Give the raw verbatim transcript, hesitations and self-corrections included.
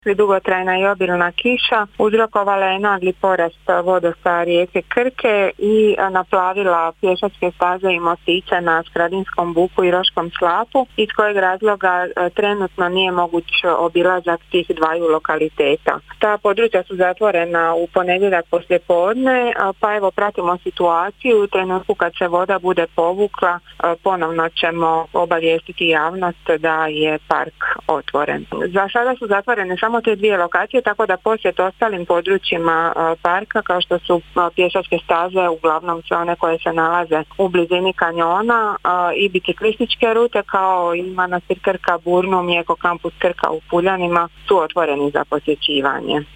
Dugotrajna i obilna kiša uzrokovala je nagli porast vodostaja rijeke Krke i naplavila pješačke staze i mostiće na Skradinskom buku i Roškom slapu, iz kojeg razloga trenutno nije moguć obilazak tih dvaju lokaliteta. Ta područja su zatvorena u ponedjeljak poslijepodne, pa evo pratimo situaciju. U trenutku kad se voda bude povukla, ponovno ćemo obavijestiti javnost da je park otvoren. Za sada su zatvorene samo te dvije lokacije, tako da posjet ostalim područjima parka, kao što su pješačke staze, uglavnom sve one koje se nalaze u blizini kanjona, i biciklističke rute kao i Manastir Krka, Burnum i Eko kampus Krka u Puljanima su otvoreni za posjećivanje.